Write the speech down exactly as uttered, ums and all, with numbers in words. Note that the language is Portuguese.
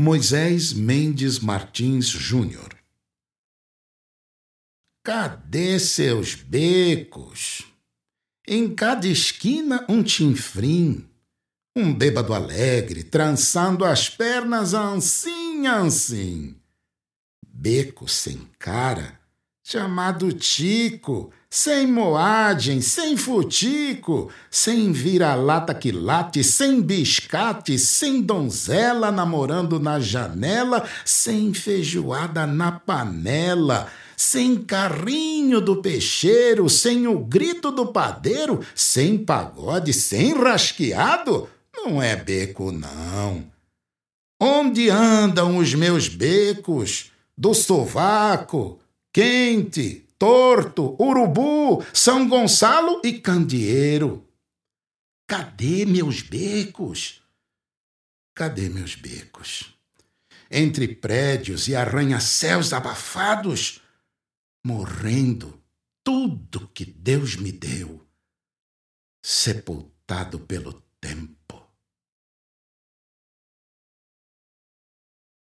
Moisés Mendes Martins Júnior. Cadê seus becos? Em cada esquina um chinfrim, um bêbado alegre, trançando as pernas anssim, anssim. Beco sem cara, chamado tico, sem moagem, sem futico, sem vira-lata que late, sem biscate, sem donzela namorando na janela, sem feijoada na panela, sem carrinho do peixeiro, sem o grito do padeiro, sem pagode, sem rasqueado, não é beco, não. Onde andam os meus becos? Do sovaco, quente, torto, urubu, São Gonçalo e Candeeiro. Cadê meus becos? Cadê meus becos? Entre prédios e arranha-céus abafados, morrendo tudo que Deus me deu, sepultado pelo